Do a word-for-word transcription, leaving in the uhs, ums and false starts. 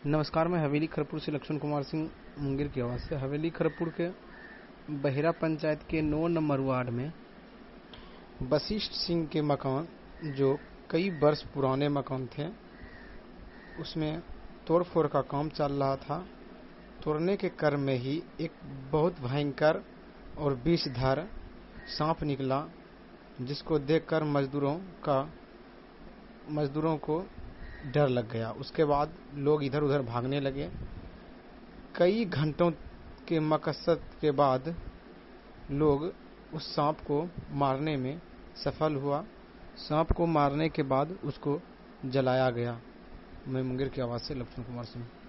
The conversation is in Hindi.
नमस्कार, मैं हवेली खरपुर से लक्ष्मण कुमार सिंह मुंगेर की आवाज़ से। हवेली खरपुर के बहेरा पंचायत के नौ नंबर वार्ड में वशिष्ठ सिंह के मकान, जो कई वर्ष पुराने मकान थे, उसमें तोड़ फोड़ का काम चल रहा था। तोड़ने के क्रम में ही एक बहुत भयंकर और विषधर सांप निकला, जिसको देखकर मजदूरों का मजदूरों को डर लग गया। उसके बाद लोग इधर उधर भागने लगे। कई घंटों के मकसद के बाद लोग उस सांप को मारने में सफल हुआ। सांप को मारने के बाद उसको जलाया गया। मैं मुंगेर की आवाज़ से लक्ष्मण कुमार सिंह।